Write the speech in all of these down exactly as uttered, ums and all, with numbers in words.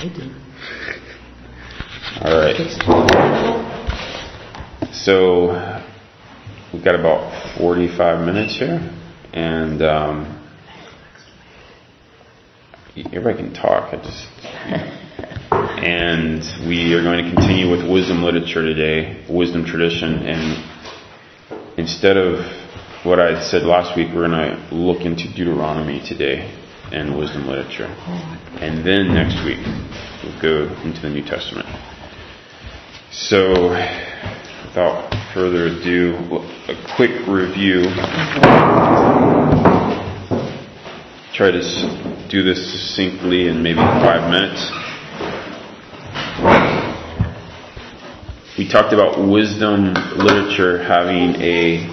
I do. All right. So we've got about forty-five minutes here, and um, everybody can talk. I just and we are going to continue with wisdom literature today, wisdom tradition, and instead of what I had said last week, we're going to look into Deuteronomy today and wisdom literature, and then next week we'll go into the New Testament. So, without further ado, a quick review. Try to do this succinctly in maybe five minutes. We talked about wisdom literature having a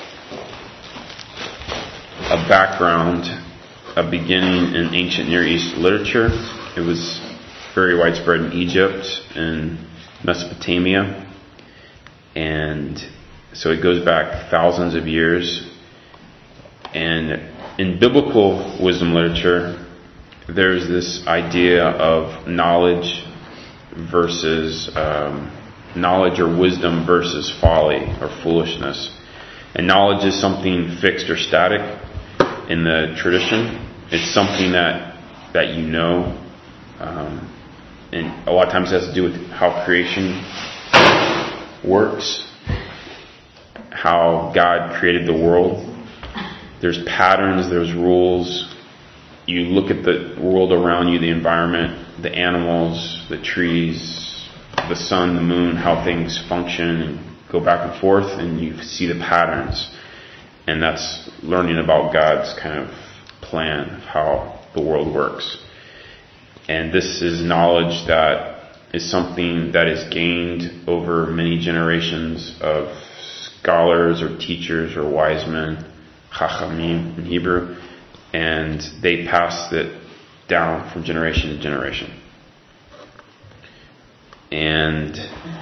a background, a beginning in ancient Near East literature. It was very widespread in Egypt and Mesopotamia, and so it goes back thousands of years. And in biblical wisdom literature, there's this idea of knowledge versus um, knowledge or wisdom versus folly or foolishness. And knowledge is something fixed or static in the tradition. It's something that that you know. Um, And a lot of times it has to do with how creation works, how God created the world. There's patterns, there's rules. You look at the world around you, the environment, the animals, the trees, the sun, the moon, how things function and go back and forth, and you see the patterns. And that's learning about God's kind of plan of how the world works. And this is knowledge that is something that is gained over many generations of scholars or teachers or wise men, chachamim in Hebrew, and they pass it down from generation to generation. And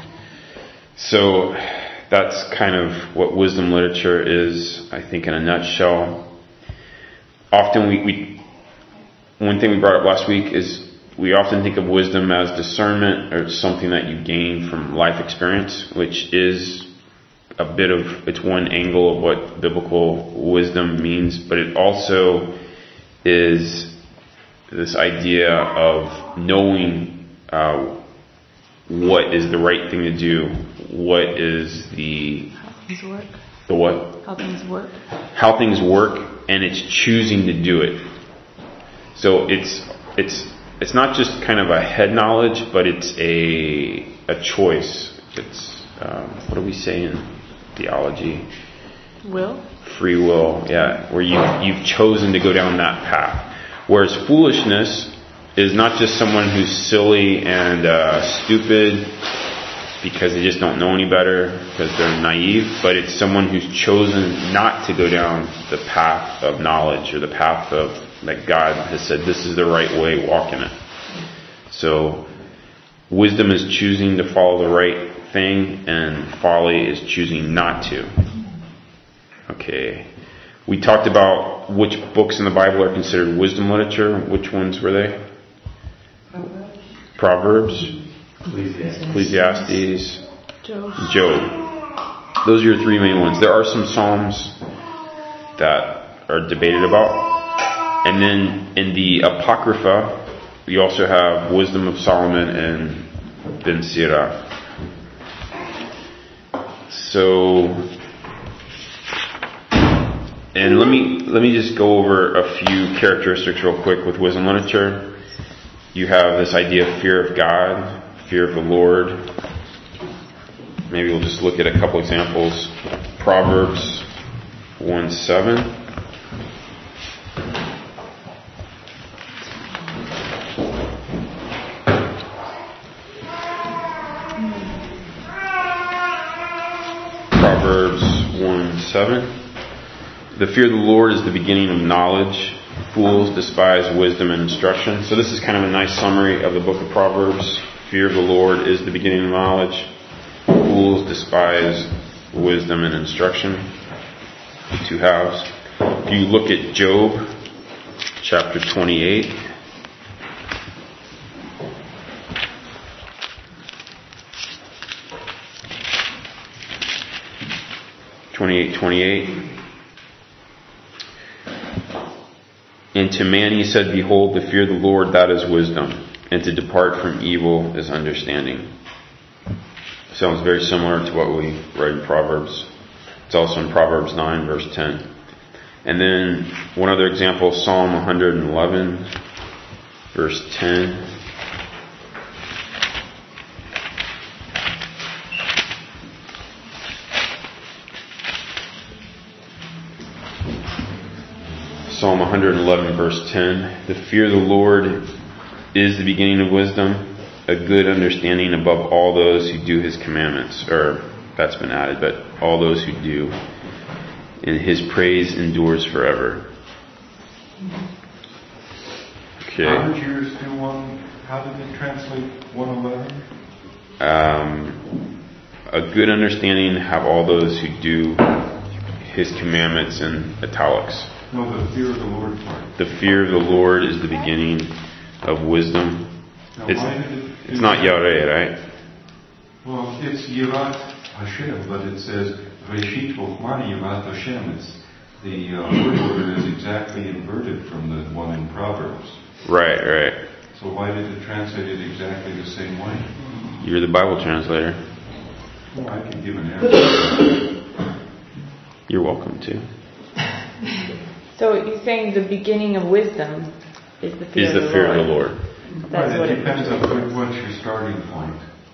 so that's kind of what wisdom literature is, I think, in a nutshell. Often we, we one thing we brought up last week is we often think of wisdom as discernment or something that you gain from life experience, which is a bit of, it's one angle of what biblical wisdom means, but it also is this idea of knowing uh, what is the right thing to do, what is the... How things work. The what? How things work. How things work, and it's choosing to do it. So it's it's it's not just kind of a head knowledge, but it's a a choice. It's um, what do we say in theology? Will. Free will, yeah, where you you've chosen to go down that path. Whereas foolishness is not just someone who's silly and uh, stupid because they just don't know any better, because they're naive, but it's someone who's chosen not to go down the path of knowledge or the path of that God has said, this is the right way, walk in it. So, wisdom is choosing to follow the right thing, and folly is choosing not to. Okay. We talked about which books in the Bible are considered wisdom literature. Which ones were they? Proverbs. Ecclesiastes. Ecclesiastes. Job. Job. Those are your three main ones. There are some Psalms that are debated about. And then in the Apocrypha, you also have Wisdom of Solomon and Ben Sirach. So, and let me let me just go over a few characteristics real quick with wisdom literature. You have this idea of fear of God, fear of the Lord. Maybe we'll just look at a couple examples. Proverbs one seven. Proverbs one seven. The fear of the Lord is the beginning of knowledge. Fools despise wisdom and instruction. So this is kind of a nice summary of the book of Proverbs. Fear of the Lord is the beginning of knowledge. Fools despise wisdom and instruction. Two halves. If you look at Job, chapter twenty-eight. twenty-eight twenty-eight. And to man he said, behold, to fear the Lord, that is wisdom, and to depart from evil is understanding. Sounds very similar to what we read in Proverbs. It's also in Proverbs nine, verse ten. And then one other example, Psalm one eleven, verse ten. Psalm one eleven, verse ten. The fear of the Lord is the beginning of wisdom, a good understanding above all those who do his commandments. Or, that's been added, but all those who do. And his praise endures forever. Okay. How did yours do one? How did it translate one eleven? Um, a good understanding have all those who do his commandments in italics. No, the fear of the Lord part. The fear of the Lord is the beginning of wisdom. Now, It's, why did it it's not Yareh, right? Well, it's Yirat Hashem, but it says Reshit Chochmah Yirat Hashem. It's the uh, word order is exactly inverted from the one in Proverbs. Right, right. So why did it translate it exactly the same way? You're the Bible translator. Well, I can give an answer. You're welcome to. So you're saying the beginning of wisdom is the fear, Is the of, the fear Lord. of the Lord. That's Right, what it it depends on what, what's your starting point.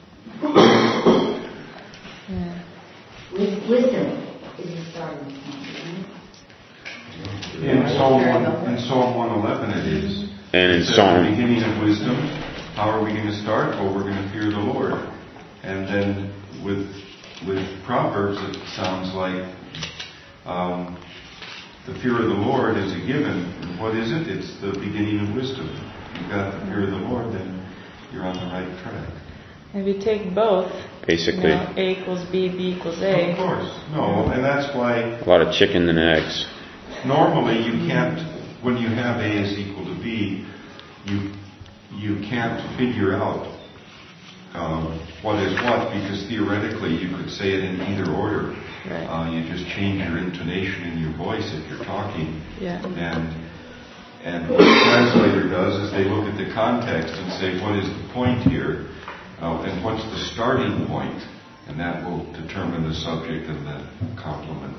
Yeah. With wisdom is the starting point, right? In Psalm one, in Psalm one eleven it is. And in It says Psalm, the beginning of wisdom. How are we going to start? Well, we're going to fear the Lord. And then with with Proverbs, it sounds like um, the fear of the Lord is a given. And what is it? It's the beginning of wisdom. If you've got the fear of the Lord, then you're on the right track. If you take both, basically, you know, A equals B, B equals A. Of course. No, and that's why a lot of chicken and eggs. normally you can't, when you have A is equal to B, you you can't figure out um, what is what, because theoretically you could say it in either order. Right. Uh, you just change your intonation in your voice if you're talking. Yeah. And and what the translator does is they look at the context and say, what is the point here? Uh, and what's the starting point? And that will determine the subject and the complement.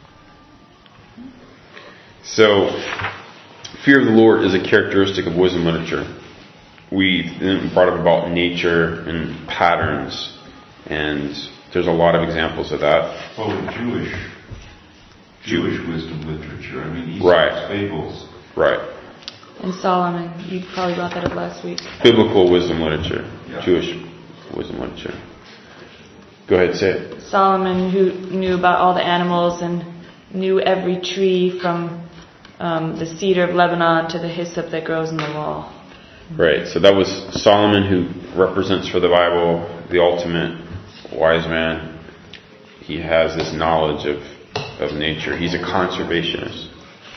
So, fear of the Lord is a characteristic of wisdom literature. We then brought up about nature and patterns, and there's a lot of examples of that. Well, with Jewish, Jewish wisdom literature, I mean, Aesop's Right. fables. Right. And Solomon, you probably brought that up last week. Biblical wisdom literature. Yeah. Jewish wisdom literature. Go ahead, say it. Solomon, who knew about all the animals and knew every tree from um, the cedar of Lebanon to the hyssop that grows in the wall. Right. So that was Solomon, who represents for the Bible the ultimate wise man. He has this knowledge of, of nature. He's a conservationist.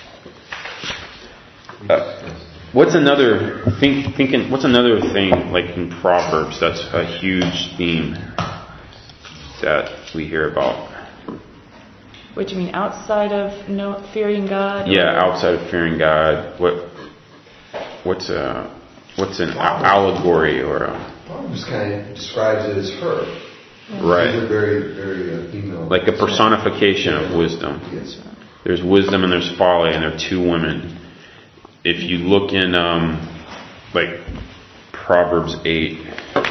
Uh, what's another think thinking? What's another thing like in Proverbs that's a huge theme that we hear about? What do you mean, outside of no fearing God? Yeah, or- outside of fearing God. What what's a what's an a- allegory or a Proverbs kind of describes it as her. right? These are very, very uh, female. Like a personification of wisdom. Yes. There's wisdom and there's folly, and they're two women. If you look in um, like Proverbs eight,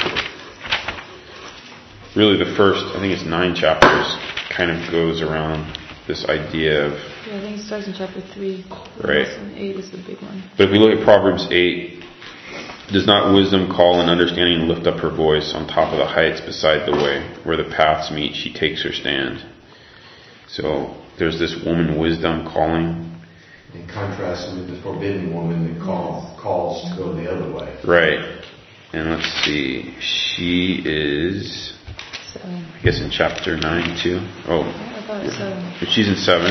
really the first, I think it's nine chapters, kind of goes around this idea of. Yeah, I think it starts in chapter three. Right. And eight is the big one. But if we look at Proverbs eight, does not wisdom call and understanding lift up her voice on top of the heights beside the way where the paths meet? She takes her stand. So there's this woman wisdom calling. In contrast with the forbidden woman that call, calls to go the other way. Right. And let's see. She is, Seven. I guess, in chapter nine too. Oh, I thought it was seven. but she's in seven.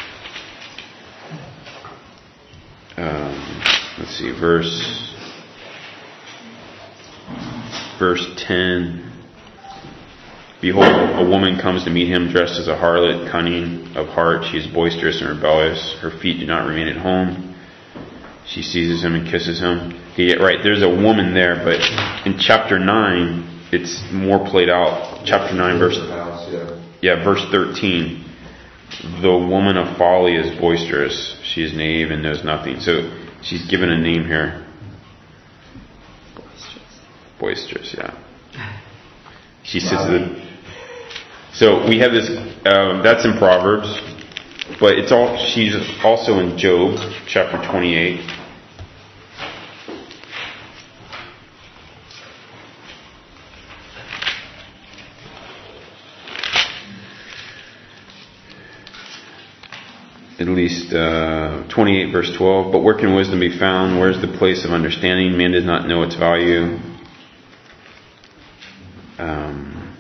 Um, let's see, verse verse ten. Behold, a woman comes to meet him dressed as a harlot, cunning of heart. She is boisterous and rebellious. Her feet do not remain at home. She seizes him and kisses him. Okay, right, there's a woman there, but in chapter nine, it's more played out. Chapter nine, verse yeah, verse thirteen. The woman of folly is boisterous. She is naive and knows nothing. So she's given a name here. Boisterous, yeah. She sits at the. So we have this. Um, that's in Proverbs, but it's all. She's also in Job, chapter twenty-eight. At least uh, twenty-eight, verse twelve. But where can wisdom be found? Where is the place of understanding? Man does not know its value. Um,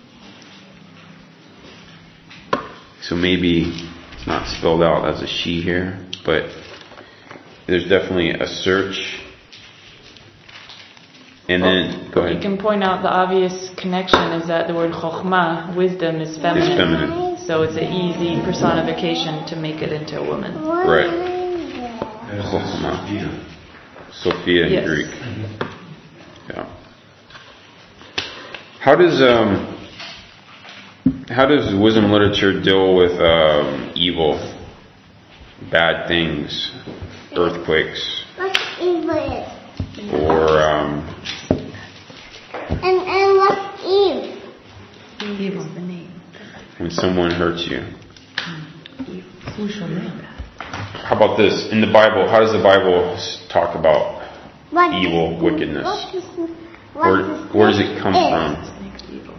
so maybe it's not spelled out as a she here, but there's definitely a search. And well, then, go ahead. You can point out the obvious connection is that the word chokhmah, wisdom, is feminine. It's feminine. So it's an easy personification to make it into a woman. Right. And Chokhmah. Sophia in Yes. Greek. Yeah. How does um how does wisdom literature deal with um, evil, bad things, earthquakes, What's evil is? or um, And and what's Eve? Evil is the name. when someone hurts you? Who shall name? How about this? In the Bible, how does the Bible s- talk about What evil, is- wickedness? What is, what Where, is where does it come is? from? Evil.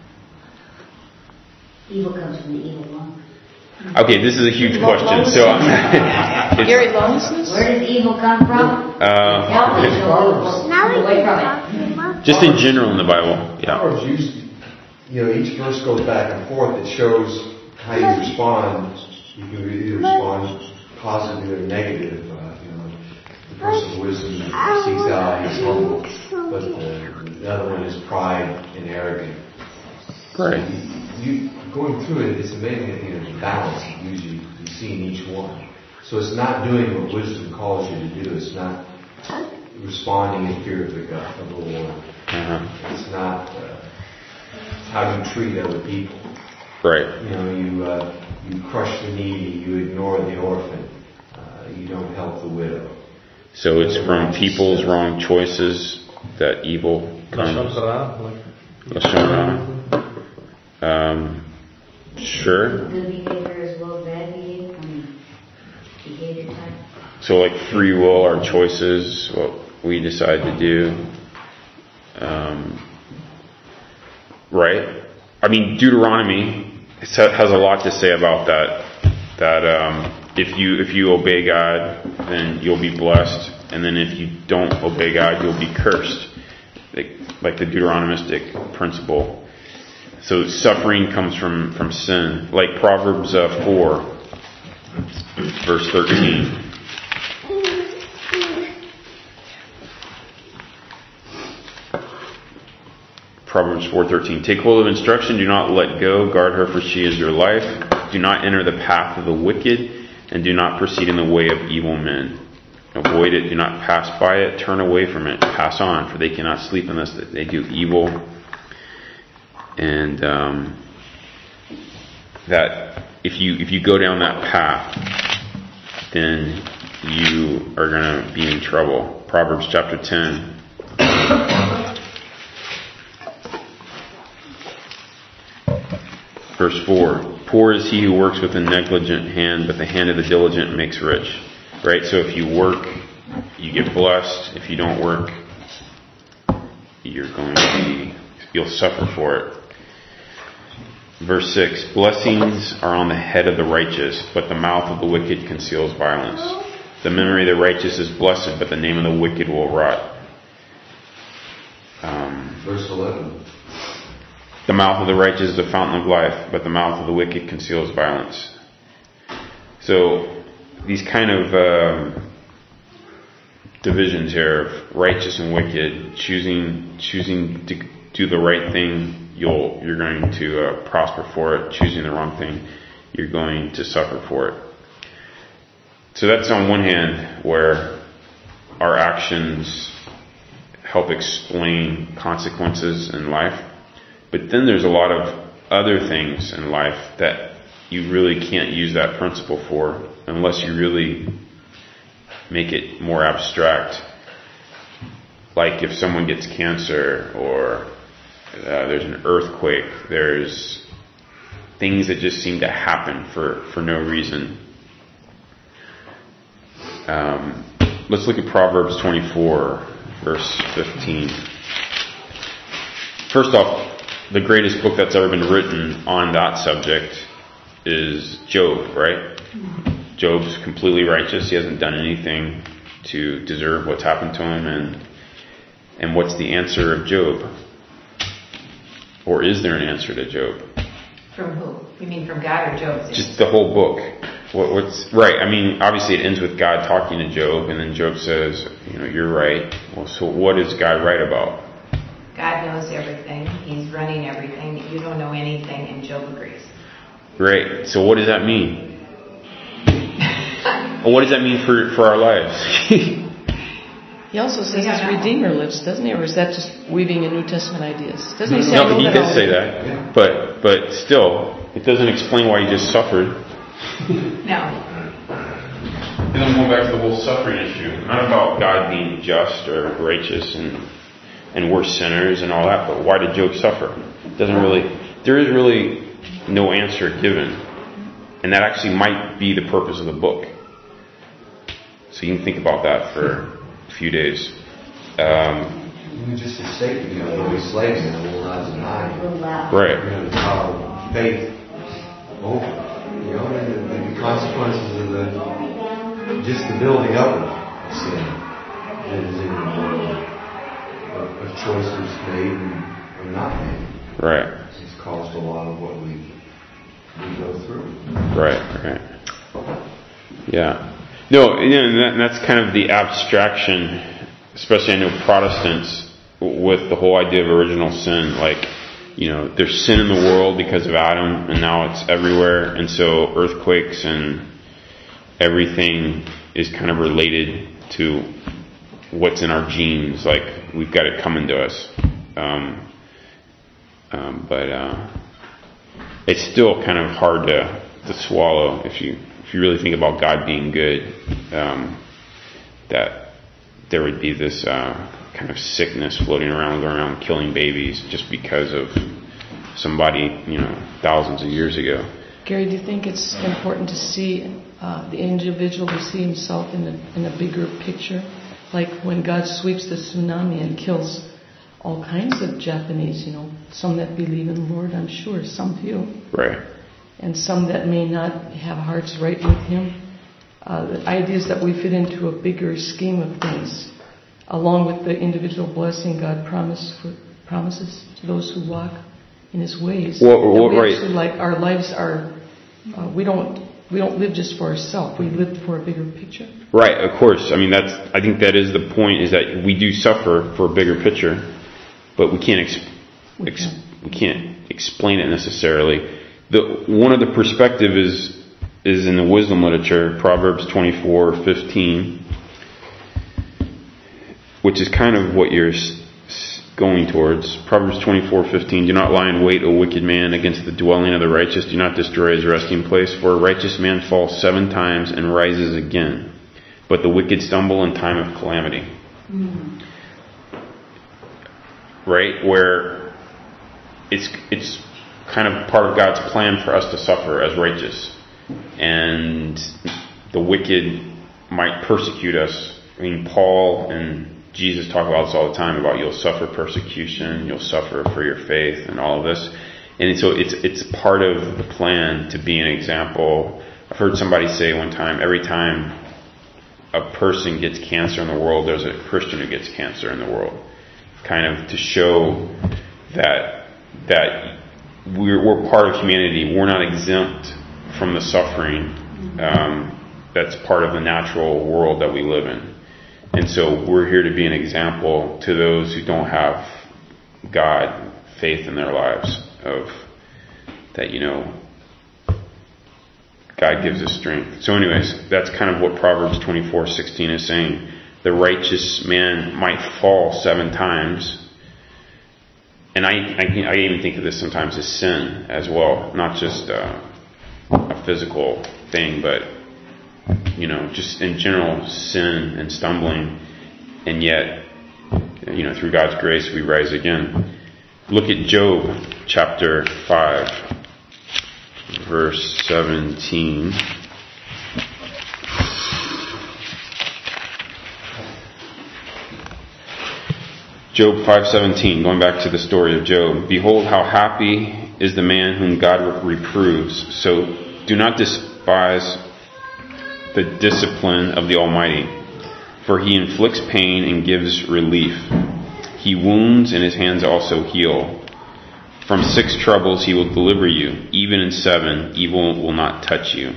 Evil comes from the evil one. Okay, this is a huge question. So, I'm, Gary it's, Lawlessness? Where does evil come from? uh, Help me, so Now we we'll away can from talk it. about just in general in the Bible, yeah. Proverbs used, you know, each verse goes back and forth. It shows how you respond. You can either respond positively or negative. Uh, you know, the person of wisdom seeks out, he's humble, but the, the other one is pride and arrogant. Right. You going through it, it's amazing that you know the balance you usually you see in each one. So it's not doing what wisdom calls you to do. It's not responding in fear of the God of the Lord. Uh-huh. It's not uh, it's how you treat other people. Right. You know, you uh, you crush the needy, you ignore the orphan, uh, you don't help the widow. So it's from people's wrong choices that evil comes. Lashon hara. Um, sure. Good behavior as well as bad behavior. I mean, behavior type. So like free will, our choices, what we decide to do. Um, right? I mean, Deuteronomy has a lot to say about that. That um, if you if you obey God, then you'll be blessed, and then if you don't obey God, you'll be cursed. Like, like the Deuteronomistic principle. So suffering comes from, from sin. Like Proverbs uh, four, verse thirteen. Proverbs four thirteen. Take hold of instruction, do not let go, guard her, for she is your life. Do not enter the path of the wicked, and do not proceed in the way of evil men. Avoid it, do not pass by it, turn away from it, pass on, for they cannot sleep unless they do evil. And um, that if you if you go down that path, then you are going to be in trouble. Proverbs chapter ten. Verse four, poor is he who works with a negligent hand, but the hand of the diligent makes rich. Right? So if you work, you get blessed. If you don't work, you're going to be, you'll suffer for it. Verse six, blessings are on the head of the righteous, but the mouth of the wicked conceals violence. The memory of the righteous is blessed, but the name of the wicked will rot. Um, Verse eleven. The mouth of the righteous is the fountain of life, but the mouth of the wicked conceals violence. So these kind of um, divisions here of righteous and wicked, choosing choosing to do the right thing, you'll you're going to uh, prosper for it. Choosing the wrong thing, you're going to suffer for it. So that's on one hand where our actions help explain consequences in life. But then there's a lot of other things in life that you really can't use that principle for unless you really make it more abstract. Like if someone gets cancer, or uh, there's an earthquake, there's things that just seem to happen for, for no reason. Um, let's look at Proverbs twenty-four, verse fifteen. First off, the greatest book that's ever been written on that subject is Job, right? Job's completely righteous. He hasn't done anything to deserve what's happened to him. And and what's the answer of Job? Or is there an answer to Job? From who? You mean from God or Job? Just the whole book. What, what's right? I mean, obviously it ends with God talking to Job, and then Job says, "You know, you're right." Well, so what is God right about? God knows everything. He's running everything. You don't know anything, and Job agrees. Right. So what does that mean? Well, what does that mean for for our lives? He also says his Redeemer lives, doesn't he? Or is that just weaving in New Testament ideas? Doesn't he say? No, he did say that, but but still, it doesn't explain why he just suffered. No. And then going back to the whole suffering issue, not about God being just or righteous and and we're sinners and all that, but why did Job suffer? It doesn't really. There is really no answer given, and that actually might be the purpose of the book. So you can think about that for a few days. Um, Even just the state, you know, there'll be slaves and it will not deny. Right. You know, the power of faith over. You know, and the, the consequences of the just the building up of sin is in the world of, of choices made and, or not made. Right. It's caused a lot of what we we go through. Right. Right. Yeah. No, you know, and that's kind of the abstraction, especially I know Protestants, with the whole idea of original sin. Like, you know, there's sin in the world because of Adam, and now it's everywhere, and so earthquakes and everything is kind of related to what's in our genes. Like, we've got it coming to us. Um, um, but uh, it's still kind of hard to, to swallow if you if you really think about God being good, um, that there would be this uh, kind of sickness floating around, going around killing babies just because of somebody, you know, thousands of years ago. Gary, do you think it's important to see uh, the individual to see himself in a, in a bigger picture? Like when God sweeps the tsunami and kills all kinds of Japanese, you know, some that believe in the Lord, I'm sure, some few. Right. And some that may not have hearts right with Him. Uh, the idea is that we fit into a bigger scheme of things, along with the individual blessing God promise for, promises to those who walk in His ways. Well, well, we right. actually, like, our lives are, uh, we don't we don't live just for ourselves. We live for a bigger picture. Right, of course. I mean, that's. I think that is the point. Is that we do suffer for a bigger picture, but we can't ex- we, ex- can. we can't explain it necessarily. The one of the perspective is is in the wisdom literature, Proverbs twenty-four fifteen, which is kind of what you're going towards. Proverbs twenty-four fifteen, do not lie in wait, O wicked man, against the dwelling of the righteous. Do not destroy his resting place. For a righteous man falls seven times and rises again, but the wicked stumble in time of calamity. Mm-hmm. Right? Where it's it's kind of part of God's plan for us to suffer as righteous. And the wicked might persecute us. I mean, Paul and Jesus talk about this all the time, about you'll suffer persecution, you'll suffer for your faith and all of this. And so it's it's part of the plan to be an example. I've heard somebody say one time, every time a person gets cancer in the world, there's a Christian who gets cancer in the world. Kind of to show that that we're, we're part of humanity. We're not exempt from the suffering um, that's part of the natural world that we live in. And so we're here to be an example to those who don't have God, faith in their lives, of that, you know, God gives us strength. So anyways, that's kind of what Proverbs twenty-four sixteen is saying. The righteous man might fall seven times. And I, I, I even think of this sometimes as sin as well, not just uh, a physical thing, but, you know, just in general sin and stumbling. And yet, you know, through God's grace, we rise again. Look at Job chapter five, verse seventeen. Job five seventeen, going back to the story of Job. Behold, how happy is the man whom God reproves. So do not despise the discipline of the Almighty, for he inflicts pain and gives relief. He wounds and his hands also heal. From six troubles he will deliver you. Even in seven, evil will not touch you.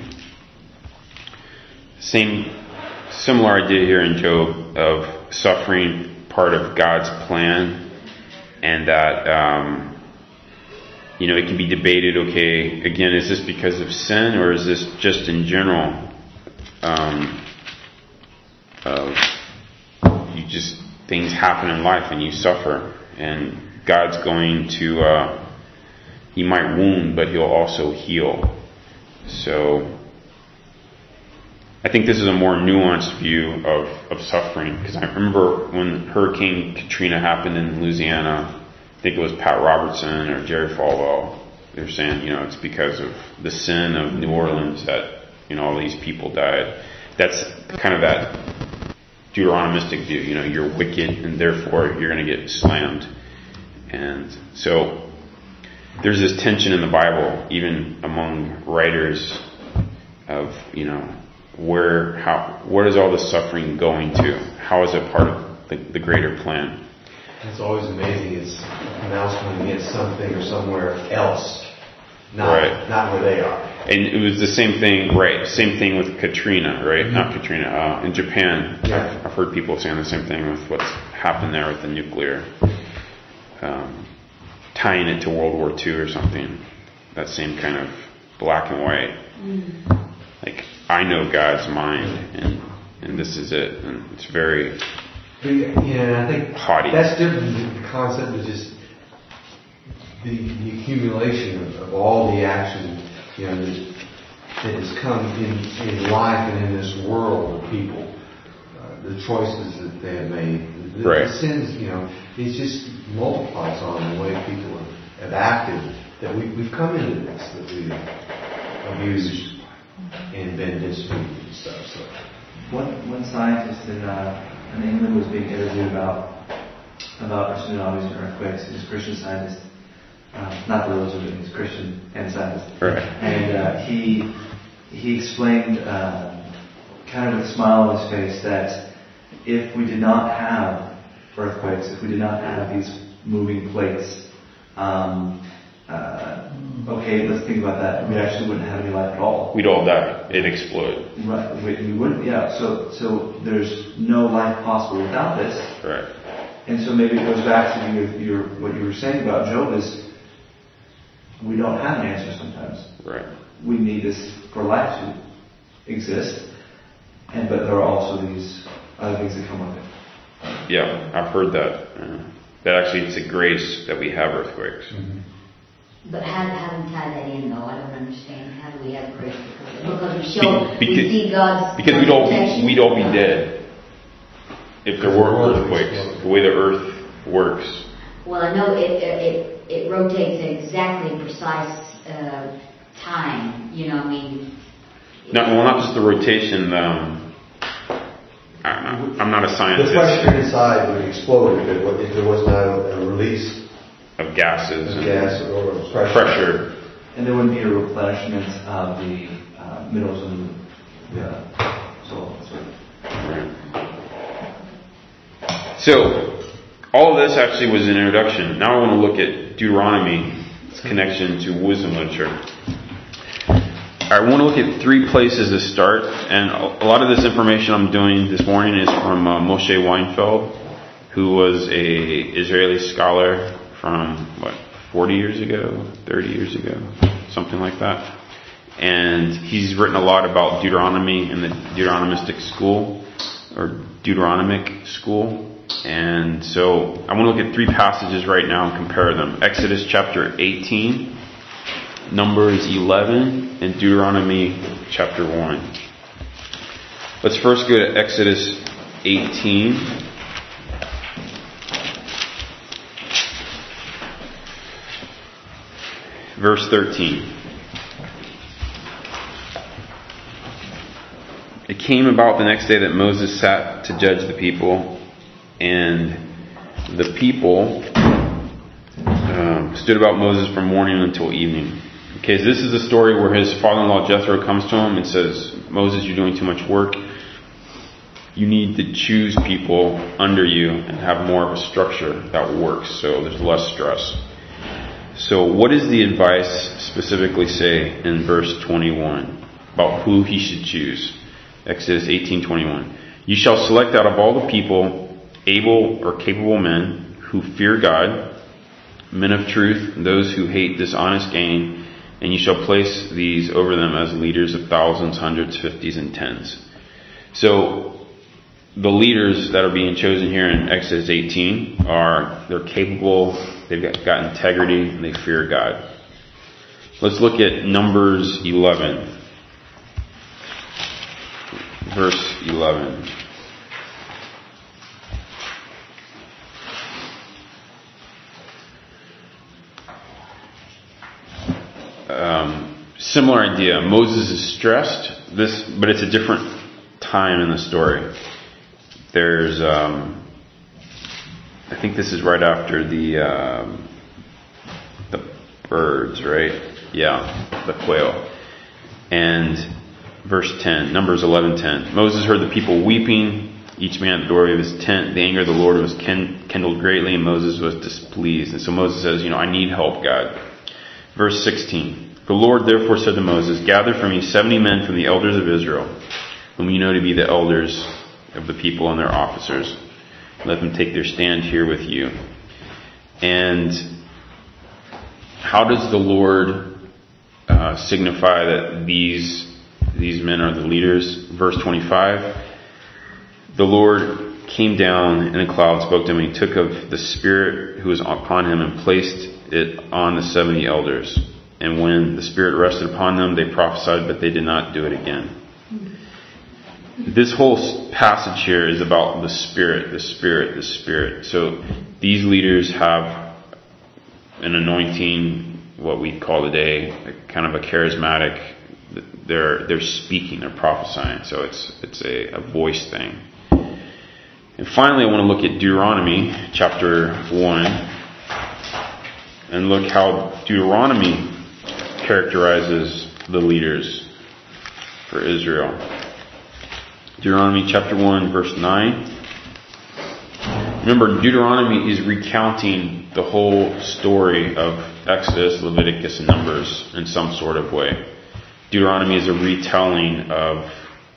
Same, similar idea here in Job of suffering, part of God's plan, and that um, you know, it can be debated. Okay, again, is this because of sin, or is this just in general? Um, of you just things happen in life and you suffer, and God's going to uh, He might wound, but He'll also heal. So I think this is a more nuanced view of, of suffering, because I remember when Hurricane Katrina happened in Louisiana, I think it was Pat Robertson or Jerry Falwell, they were saying, you know, it's because of the sin of New Orleans that, you know, all these people died. That's kind of that Deuteronomistic view, you know, you're wicked and therefore you're going to get slammed. And so there's this tension in the Bible, even among writers, of, you know, where, how, where is all this suffering going to? How is it part of the, the greater plan? It's always amazing. It's a pronouncement against something or somewhere else, not right. not where they are. And it was the same thing, right? Same thing with Katrina, right? Mm-hmm. Not Katrina. Uh, in Japan, yeah. I've, I've heard people saying the same thing with what's happened there with the nuclear, um, tying it to World War Two or something. That same kind of black and white. Mm. Like, I know God's mind, and and this is it, and it's very but, yeah, I think haughty. That's different than the concept of just the, the accumulation of, of all the action, you know, that, that has come in, in life and in this world of people, uh, the choices that they have made, the, right. the sins, you know, it just multiplies on the way people have, have acted. That we, we've come into this, that we've abused and been disobedient and stuff. So, one one scientist in uh, in England was being interviewed about about tsunamis and earthquakes. He's a Christian scientist, uh, not religious, he's Christian and scientist. Right. And uh, he he explained, uh, kind of with a smile on his face, that if we did not have earthquakes, if we did not have these moving plates, um, uh, okay, let's think about that. We actually wouldn't have any life at all. We'd all die. It'd explode. Right. We, we wouldn't. Yeah. So, so there's no life possible without this. Right. And so maybe it goes back to your, your what you were saying about Job is we don't have an answer sometimes. Right. We need this for life to exist, and but there are also these other things that come with it. Yeah, I've heard that. Uh, that actually it's a grace that we have earthquakes. Mm-hmm. But how, how do we tie that in, though? I don't understand. How do we have grace? Because we show, because, we see God's because we'd all protection. be, we'd all be dead if there weren't earthquakes. The way the earth works. Well, I know it it it rotates at exactly precise uh, time. You know, I mean. No, well, not just the rotation. Um, I'm, I'm not a scientist. The pressure inside would explode if, it, if there was not a, a release of gases of and gas or pressure. pressure. And there wouldn't be a replenishment of the uh, minerals in the uh, soil. Right. So, all of this actually was an introduction. Now I want to look at Deuteronomy, its connection to wisdom literature. I want to look at three places to start, and a lot of this information I'm doing this morning is from uh, Moshe Weinfeld, who was a Israeli scholar from, what, forty years ago, thirty years ago, something like that. And he's written a lot about Deuteronomy in the Deuteronomistic school, or Deuteronomic school. And so I want to look at three passages right now and compare them. Exodus chapter eighteen, Numbers eleven, and Deuteronomy chapter one. Let's first go to Exodus eighteen. Verse thirteen. It came about the next day that Moses sat to judge the people, and the people um, stood about Moses from morning until evening. Okay, so this is a story where his father-in-law Jethro comes to him and says, Moses, you're doing too much work. You need to choose people under you and have more of a structure that works, so there's less stress. So what does the advice specifically say in verse twenty-one about who he should choose? Exodus eighteen twenty-one. You shall select out of all the people able or capable men who fear God, men of truth, those who hate dishonest gain, and you shall place these over them as leaders of thousands, hundreds, fifties, and tens. So the leaders that are being chosen here in Exodus eighteen are, they're capable, they've got, got integrity, and they fear God. Let's look at Numbers eleven. Verse eleven. Um, similar idea. Moses is stressed, this, but it's a different time in the story. There's, um, I think this is right after the um, the birds, right? Yeah, the quail. And verse ten, Numbers eleven ten. Moses heard the people weeping, each man at the doorway of his tent. The anger of the Lord was kindled greatly, and Moses was displeased. And so Moses says, you know, I need help, God. Verse sixteen. The Lord therefore said to Moses, gather for me seventy men from the elders of Israel, whom you know to be the elders of the people and their officers. Let them take their stand here with you. And how does the Lord uh, signify that these these men are the leaders? Verse twenty-five. The Lord came down in a cloud, spoke to him, and he took of the Spirit who was upon him and placed it on the seventy elders. And when the Spirit rested upon them, they prophesied, but they did not do it again. This whole passage here is about the Spirit, the Spirit, the Spirit. So these leaders have an anointing, what we call today, kind of a charismatic. They're they're speaking, they're prophesying. So it's it's a, a voice thing. And finally, I want to look at Deuteronomy chapter one and look how Deuteronomy characterizes the leaders for Israel. Deuteronomy chapter one, verse nine. Remember, Deuteronomy is recounting the whole story of Exodus, Leviticus, and Numbers in some sort of way. Deuteronomy is a retelling of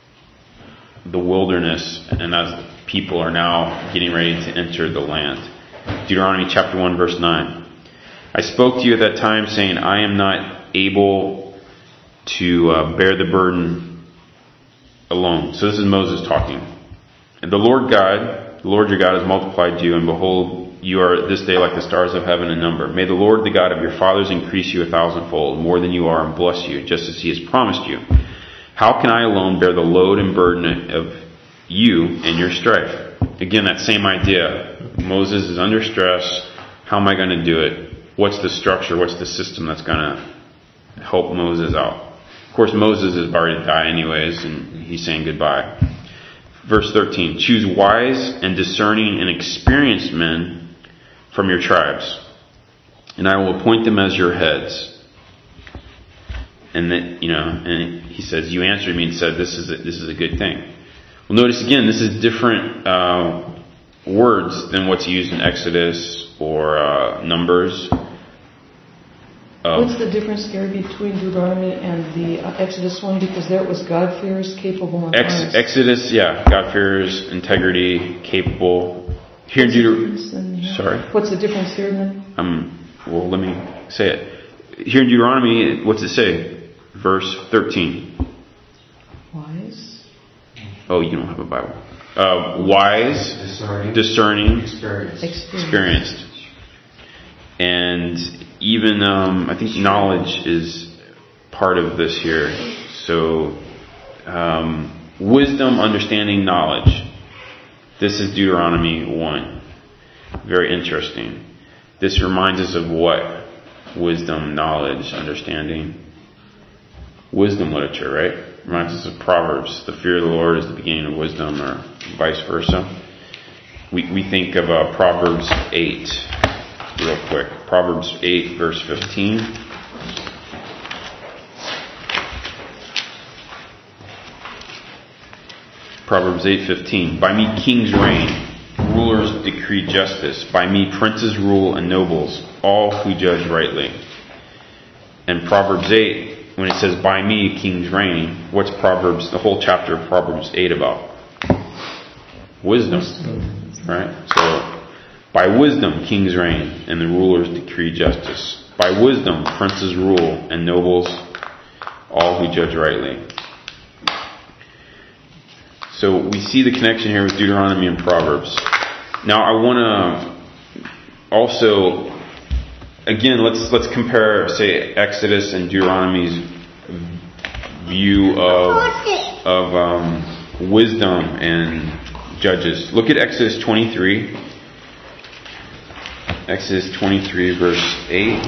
the wilderness, and as people are now getting ready to enter the land. Deuteronomy chapter one, verse nine. I spoke to you at that time, saying, I am not able to uh, bear the burden alone. So this is Moses talking. And the Lord God, the Lord your God has multiplied you, and behold, you are this day like the stars of heaven in number. May the Lord, the God of your fathers, increase you a thousandfold, more than you are, and bless you, just as he has promised you. How can I alone bear the load and burden of you and your strife? Again, that same idea. Moses is under stress. How am I going to do it? What's the structure? What's the system that's going to help Moses out? Of course, Moses is about to die anyways, and he's saying goodbye. Verse thirteen, choose wise and discerning and experienced men from your tribes, and I will appoint them as your heads. And that, you know, and he says, you answered me and said, this is a, this is a good thing. Well, notice again, this is different uh, words than what's used in Exodus or uh, Numbers. Um, What's the difference, Gary, between Deuteronomy and the uh, Exodus one? Because there it was God-fearers, capable, and Ex- honest. Exodus, yeah, God-fearers, integrity, capable. Here in What's the difference then Deuteronomy, here? sorry. What's the difference here then? Um. Well, let me say it. Here in Deuteronomy, what's it say? Verse thirteen. Wise. Oh, you don't have a Bible. Uh, wise, Discerning. discerning, Experience. experienced, and even um, I think knowledge is part of this here. So, um, wisdom, understanding, knowledge. This is Deuteronomy one. Very interesting. This reminds us of what? Wisdom, knowledge, understanding. Wisdom literature, right? Reminds us of Proverbs. The fear of the Lord is the beginning of wisdom, or vice versa. We we think of uh, Proverbs eight, real quick. Proverbs eight, verse fifteen. Proverbs eight fifteen. By me kings reign, rulers decree justice. By me princes rule and nobles, all who judge rightly. And Proverbs eight, when it says by me kings reign, what's Proverbs, the whole chapter of Proverbs eight about? Wisdom. Right? So, by wisdom kings reign and the rulers decree justice. By wisdom princes rule and nobles, all who judge rightly. So we see the connection here with Deuteronomy and Proverbs. Now I want to also, again, let's let's compare, say, Exodus and Deuteronomy's view of of um, wisdom and judges. Look at Exodus twenty-three. Exodus twenty-three, verse eight.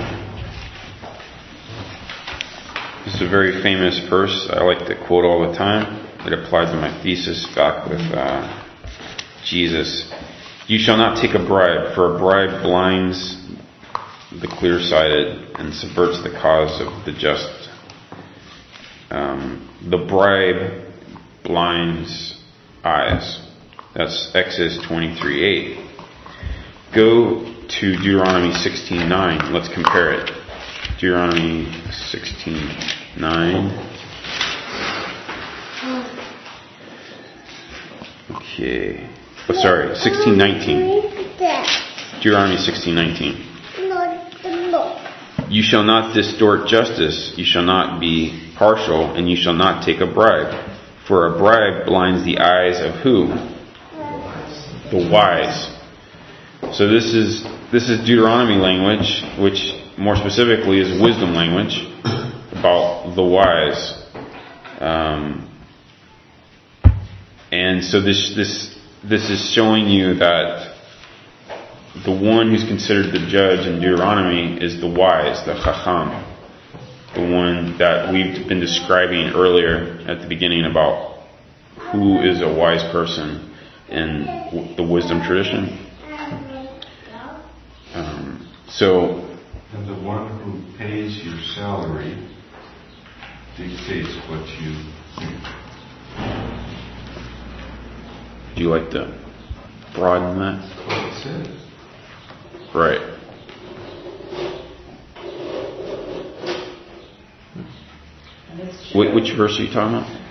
This is a very famous verse I like to quote all the time. It applied to my thesis back with uh, Jesus. You shall not take a bribe, for a bribe blinds the clear-sighted and subverts the cause of the just. Um, the bribe blinds eyes. That's Exodus twenty-three eight. Go to Deuteronomy sixteen nine. Let's compare it. Deuteronomy sixteen nine. Okay. Oh, sorry, sixteen nineteen. Deuteronomy sixteen nineteen. You shall not distort justice, you shall not be partial, and you shall not take a bribe. For a bribe blinds the eyes of who? The wise. So this is this is Deuteronomy language, which more specifically is wisdom language about the wise. Um, and so this this this is showing you that the one who's considered the judge in Deuteronomy is the wise, the chacham, the one that we've been describing earlier at the beginning about who is a wise person in w- the wisdom tradition. Um, so, and the one who pays your salary dictates what you think. Do you like to broaden that? That's what it says. Right. Wh- which verse are you talking about?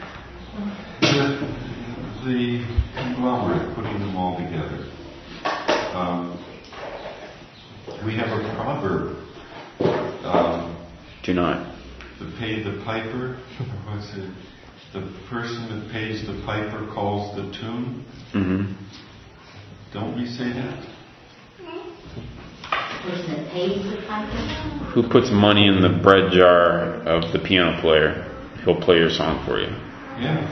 The, the conglomerate, putting them all together. Um, we have a proverb. Um, Do not. The pay the piper. What's it? The person that pays the piper calls the tune. Mm-hmm. Don't we say that? Person that pays the piper? Who puts money in the bread jar of the piano player? He'll play your song for you. Yeah.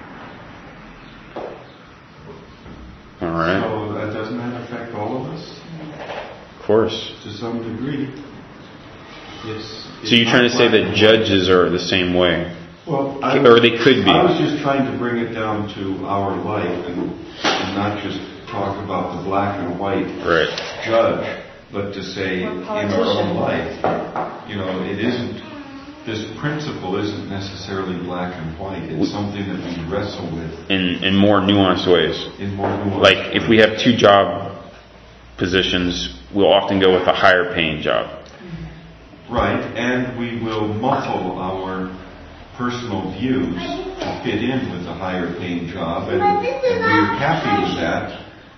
All right. So uh, doesn't that affect all of us? Of course. To some degree. It's, it's So you're trying to say that judges are the same way? Well, I or they could be. I was just trying to bring it down to our life and, and not just talk about the black and white right. judge, but to say in our own life, you know, it isn't, this principle isn't necessarily black and white. It's something that we wrestle with. In, in more nuanced ways. In more nuanced Like ways. if we have two job positions, we'll often go with a higher paying job. Right, and we will muffle our personal views to fit in with a higher paying job, and, and we're happy with that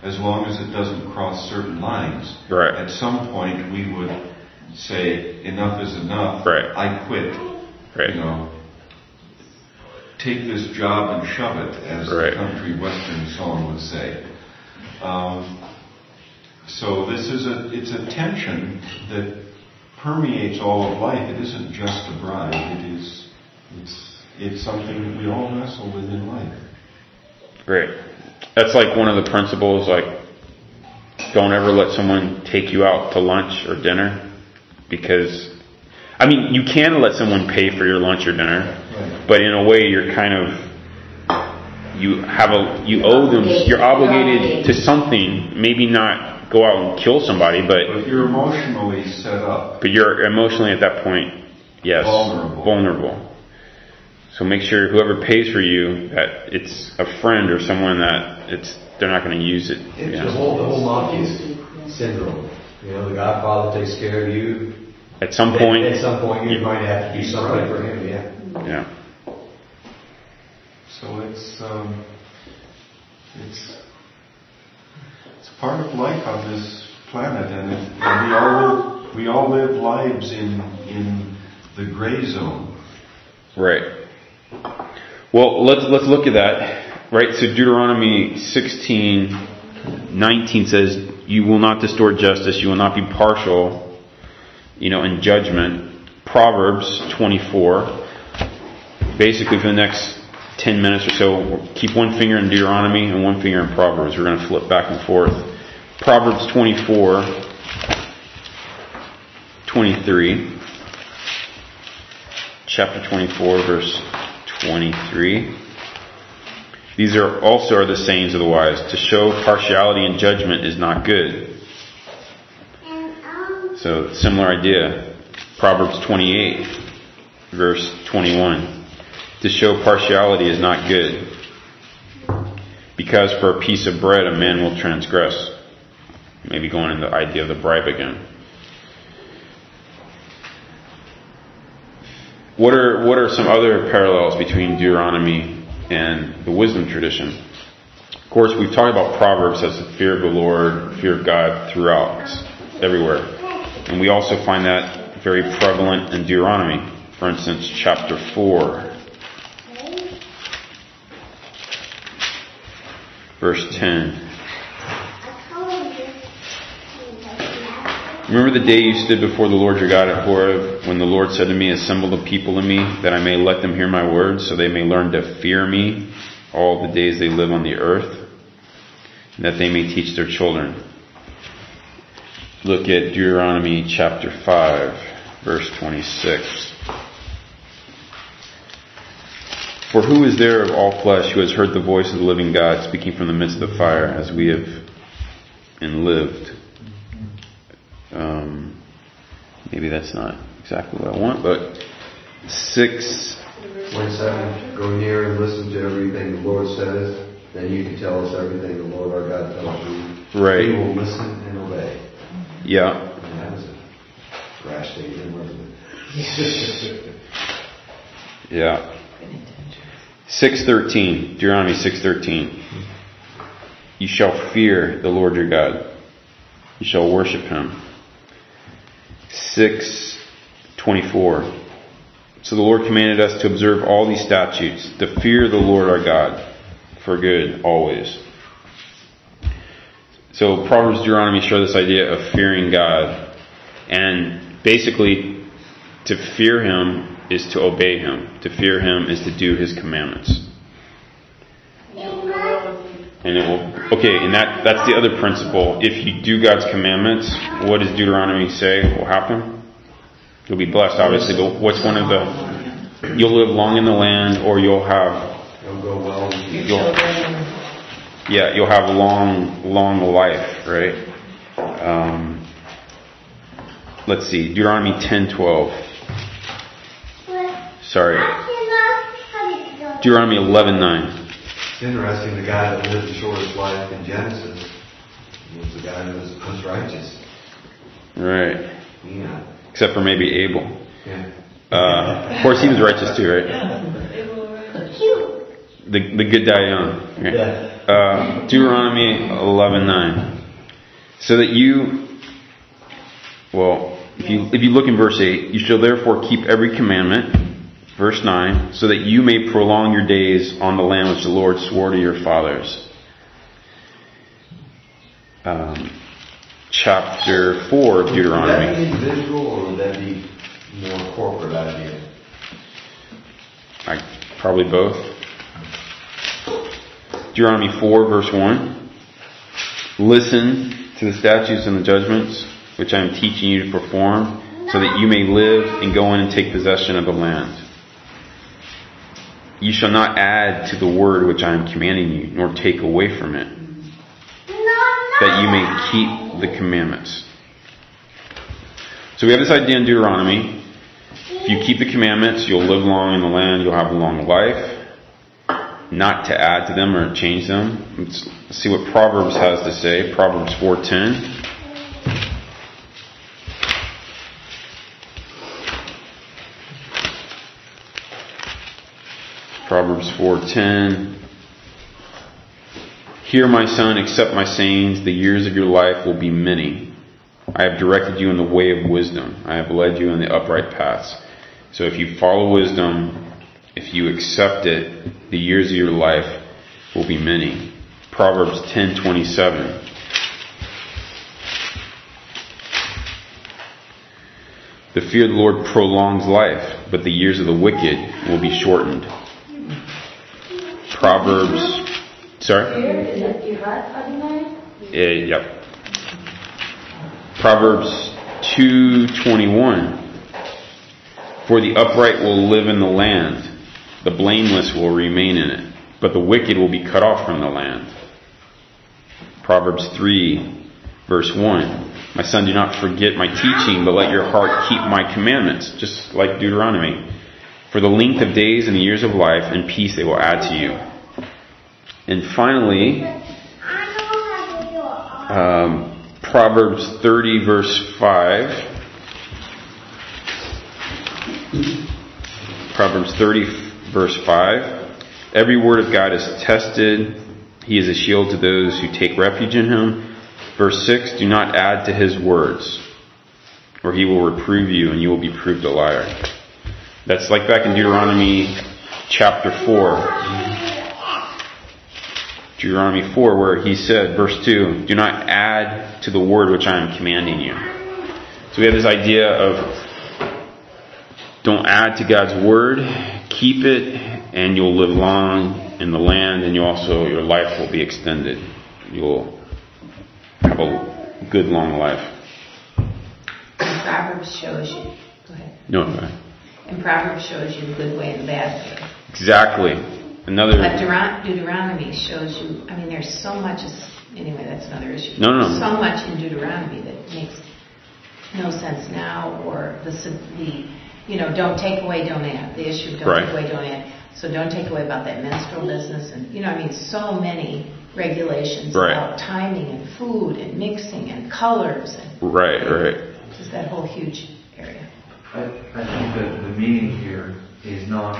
as long as it doesn't cross certain lines. Right. At some point, we would say, enough is enough. Right. I quit. Right. You know, take this job and shove it, as right. the country western song would say. Um, so this is a, it's a tension that permeates all of life. It isn't just a bride. It is, it's, it's something that we all wrestle with in life. Great. That's like one of the principles, like, don't ever let someone take you out to lunch or dinner, because, I mean, you can let someone pay for your lunch or dinner, right. but in a way you're kind of, you have a, you owe them, you're obligated to something, maybe not go out and kill somebody, but, but you're emotionally set up. But you're emotionally at that point, yes, vulnerable. vulnerable. So make sure whoever pays for you, that it's a friend or someone that it's they're not going to use it. It's yeah. the whole the whole mafia syndrome. You know, the Godfather takes care of you. At some point, at, at some point, you're going to have to do something right. for him. Yeah. Yeah. So it's um, it's it's part of life on this planet, and, it, and we all live we all live lives in in the gray zone. Right. Well, let's let's look at that. Right. So Deuteronomy sixteen nineteen says, "You will not distort justice. You will not be partial, you know, in judgment." Proverbs twenty-four. Basically, for the next ten minutes or so, keep one finger in Deuteronomy and one finger in Proverbs. We're going to flip back and forth. Proverbs twenty-four, twenty-three. Chapter twenty-four, verse twenty-three. These are also are the sayings of the wise. To show partiality in judgment is not good. So, similar idea. Proverbs twenty-eight, verse twenty-one. To show partiality is not good, because for a piece of bread a man will transgress. Maybe going into the idea of the bribe again. What are what are some other parallels between Deuteronomy and the wisdom tradition? Of course, we've talked about Proverbs as the fear of the Lord, fear of God throughout, everywhere. And we also find that very prevalent in Deuteronomy. For instance, chapter four, verse ten. Remember the day you stood before the Lord your God at Horeb, when the Lord said to me, assemble the people in me, that I may let them hear my words, so they may learn to fear me all the days they live on the earth, and that they may teach their children. Look at Deuteronomy chapter five, verse twenty-six. For who is there of all flesh who has heard the voice of the living God speaking from the midst of the fire, as we have and lived? Um, maybe that's not exactly what I want, but six. twenty-seven. Go near and listen to everything the Lord says, then you can tell us everything the Lord our God tells you. Right. We will listen and obey. Yeah. And that was a rash statement, wasn't it? Yeah. six thirteen. Deuteronomy six thirteen. You shall fear the Lord your God. You shall worship him. six twenty-four. So the Lord commanded us to observe all these statutes, to fear the Lord our God for good always. So Proverbs, Deuteronomy show this idea of fearing God. And basically, to fear him is to obey him. To fear him is to do his commandments. And it will, okay, and that, that's the other principle. If you do God's commandments, what does Deuteronomy say will happen? You'll be blessed, obviously, but what's one of the, you'll live long in the land, or you'll have, You'll go well. You'll, yeah, you'll have a long, long life, right? Um, let's see, Deuteronomy ten twelve. Sorry. Deuteronomy eleven nine. It's interesting, the guy that lived the shortest life in Genesis was the guy who was most righteous. Right. Yeah. Except for maybe Abel. Yeah. Uh, of course, he was righteous too, right? The the good die young. Okay. Yeah. Uh, Deuteronomy eleven nine. So that you, well, if you if you look in verse eight, you shall therefore keep every commandment. Verse nine, so that you may prolong your days on the land which the Lord swore to your fathers. Um, chapter four of Deuteronomy. Would that be individual or would that be more corporate idea? I, probably both. Deuteronomy four, verse one. Listen to the statutes and the judgments which I am teaching you to perform, so that you may live and go in and take possession of the land. You shall not add to the word which I am commanding you, nor take away from it, that you may keep the commandments. So we have this idea in Deuteronomy. If you keep the commandments, you'll live long in the land, you'll have a long life. Not to add to them or change them. Let's see what Proverbs has to say. Proverbs four ten. Proverbs four ten. Hear, my son, accept my sayings. The years of your life will be many. I have directed you in the way of wisdom. I have led you in the upright paths. So if you follow wisdom, if you accept it, the years of your life will be many. Proverbs ten twenty-seven. The fear of the Lord prolongs life, but the years of the wicked will be shortened. Proverbs, sorry? Yeah, yep. Proverbs two twenty-one. For the upright will live in the land, the blameless will remain in it, but the wicked will be cut off from the land. Proverbs three, verse one. My son, do not forget my teaching, but let your heart keep my commandments, just like Deuteronomy. For the length of days and the years of life and peace they will add to you. And finally, um, Proverbs thirty, verse five. Proverbs thirty, verse five. Every word of God is tested. He is a shield to those who take refuge in him. Verse six, do not add to his words, or he will reprove you and you will be proved a liar. That's like back in Deuteronomy chapter four. Deuteronomy four, where he said, verse two, do not add to the word which I am commanding you. So we have this idea of don't add to God's word, keep it, and you'll live long in the land, and you also, your life will be extended. You'll have a good long life. And Proverbs shows you. Go ahead. No, go ahead. And Proverbs shows you the good way and the bad way. Exactly. Another. But Deut- Deuteronomy shows you. I mean, there's so much. Anyway, that's another issue. No, no. So much in Deuteronomy that makes no sense now, or the the you know, don't take away, don't add. The issue of don't right. take away, don't add. So don't take away about that menstrual business, and you know, I mean, so many regulations right. about timing and food and mixing and colors and right, right. Just that whole huge area. I, I think that the meaning here is not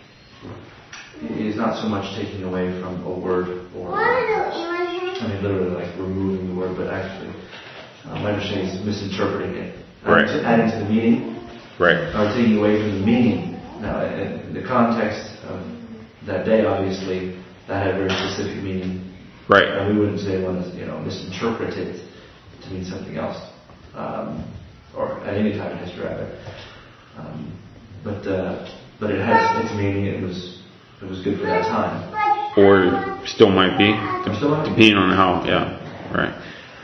is not so much taking away from a word or I mean literally like removing the word, but actually uh, my understanding is misinterpreting it. Right. Uh, adding to the meaning. Right. Or taking away from the meaning. Now, in the context of that day, obviously, that had a very specific meaning. Right. And we wouldn't say one is, you know, misinterpreted to mean something else. Um, or at any time in history, rather. Um, but uh, but it has its meaning. It was it was good for that time. Or still might be, Or still might be. depending on how. Yeah. Right.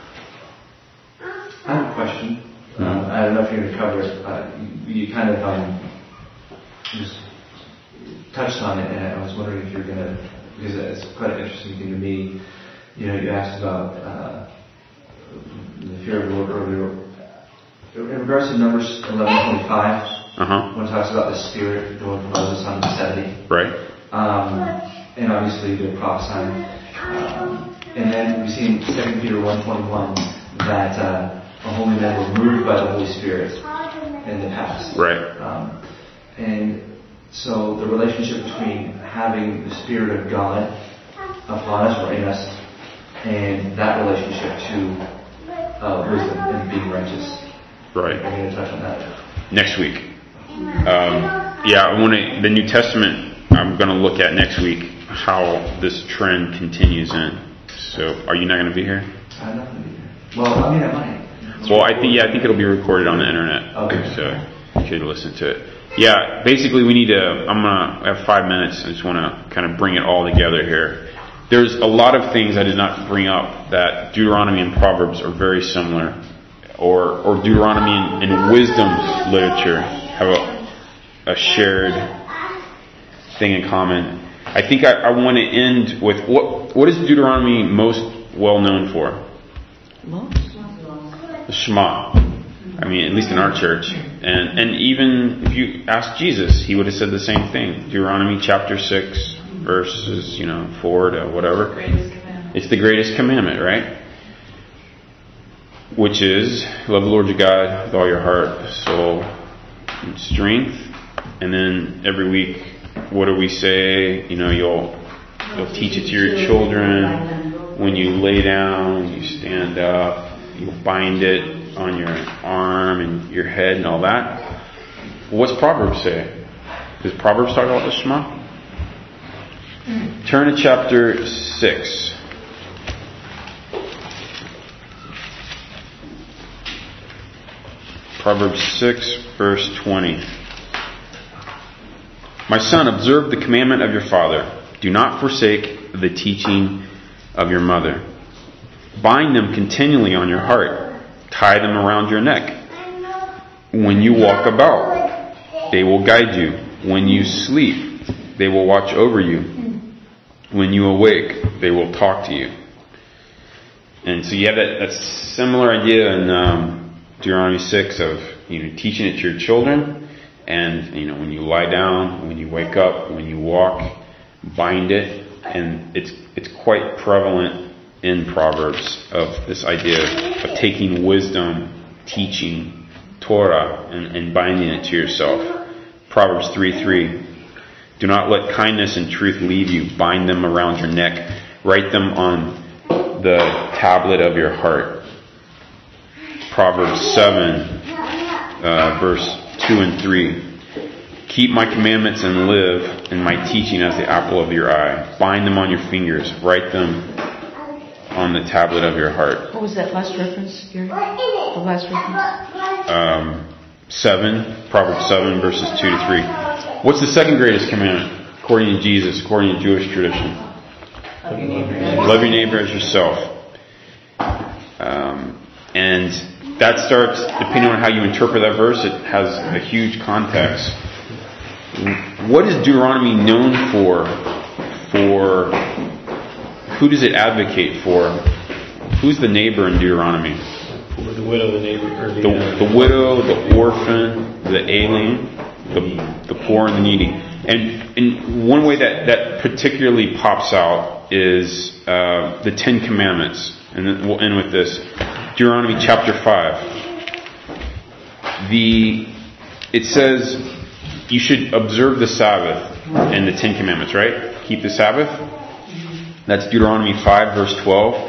I have a question. Um, I don't know if you're going to cover it. Uh, you, you kind of um, just touched on it, and I was wondering if you're going to, because it's quite an interesting thing to me. You know, you asked about uh, the fear of the Lord earlier. In regards to Numbers eleven twenty-five, uh-huh. when it talks about the Spirit going from Moses on to seventy, right? Um, and obviously they're prophesying. Um, and then we see in Second Peter one twenty-one that uh, the holy men were moved by the Holy Spirit in the past. Right. Um, and so the relationship between having the Spirit of God upon us or in us, and that relationship to uh, wisdom and being righteous. Right. I'm going to touch on that next week. Um, yeah, I want to. The New Testament. I'm going to look at next week how this trend continues in. So, are you not going to be here? I'm not going to be here. Well, I mean, I might. Well, I think yeah, I think it'll be recorded on the internet. Okay. So you could listen to it. Yeah, basically we need to. I'm gonna have five minutes. I just want to kind of bring it all together here. There's a lot of things I did not bring up that Deuteronomy and Proverbs are very similar, or or Deuteronomy and, and wisdom literature have a, a shared thing in common. I think I, I want to end with what what is Deuteronomy most well known for? The Shema. I mean, at least in our church. And and even if you ask Jesus, he would have said the same thing. Deuteronomy chapter six, verses, you know, four to whatever. It's the greatest commandment, right? Which is, love the Lord your God with all your heart, soul, and strength. And then every week, what do we say? You know, you'll you'll teach it to your children. When you lay down, you stand up. You'll bind it on your arm and your head and all that. What's Proverbs say? Does Proverbs talk about the Shema? Turn to chapter six. Proverbs six, verse twenty. My son, observe the commandment of your father. Do not forsake the teaching of your mother. Bind them continually on your heart. Tie them around your neck. When you walk about, they will guide you. When you sleep, they will watch over you. When you awake, they will talk to you. And so you have that, that similar idea in um, Deuteronomy six of, you know, teaching it to your children. And, you know, when you lie down, when you wake up, when you walk, bind it. And it's it's quite prevalent in Proverbs of this idea of taking wisdom, teaching Torah, and, and binding it to yourself. Proverbs three three. Do not let kindness and truth leave you. Bind them around your neck. Write them on the tablet of your heart. Proverbs seven, uh, verse two and three. Keep my commandments and live, and my teaching as the apple of your eye. Bind them on your fingers. Write them on the tablet of your heart. What was that last reference, Gary? The last reference? Um, seven, Proverbs seven, verses two to three. What's the second greatest commandment, according to Jesus, according to Jewish tradition? Love your neighbor as yourself. Um, and that starts, depending on how you interpret that verse, it has a huge context. What is Deuteronomy known for? For who does it advocate for? Who's the neighbor in Deuteronomy? The widow, the neighbor, or the, the, uh, the widow, the orphan, the alien, the, the poor and the needy. And, and one way that, that particularly pops out is uh, the Ten Commandments. And then we'll end with this. Deuteronomy chapter five. The it says you should observe the Sabbath and the Ten Commandments, right? Keep the Sabbath. That's Deuteronomy five, verse twelve.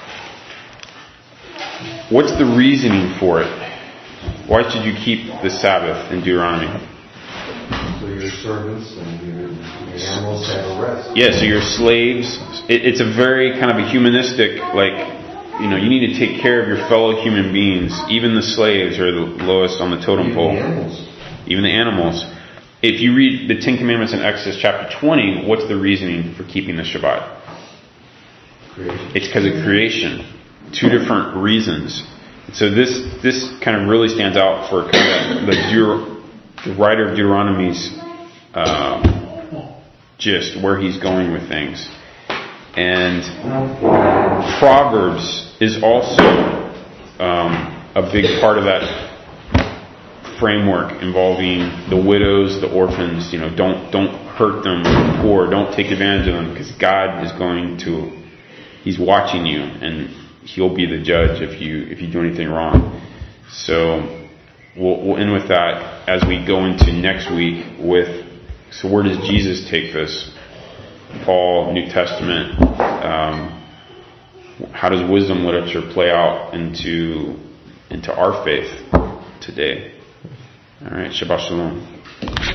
What's the reasoning for it? Why should you keep the Sabbath in Deuteronomy? So your servants and your, your animals have a rest. Yeah, so your slaves. It, it's a very kind of a humanistic, like, you know, you need to take care of your fellow human beings. Even the slaves are the lowest on the totem pole. Even the animals. Even the animals. If you read the Ten Commandments in Exodus chapter twenty, what's the reasoning for keeping the Shabbat? Creation. It's because of creation. Two different reasons. So this this kind of really stands out for kind of the, Deut- the writer of Deuteronomy's um, gist, where he's going with things. And Proverbs is also um, a big part of that framework involving the widows, the orphans. You know, don't don't hurt them, the poor. Don't take advantage of them, because God is going to. He's watching you, and He'll be the judge if you if you do anything wrong. So we'll, we'll end with that as we go into next week with So where does Jesus take this? Paul, New Testament. Um, how does wisdom literature play out into into our faith today? All right, Shabbat Shalom.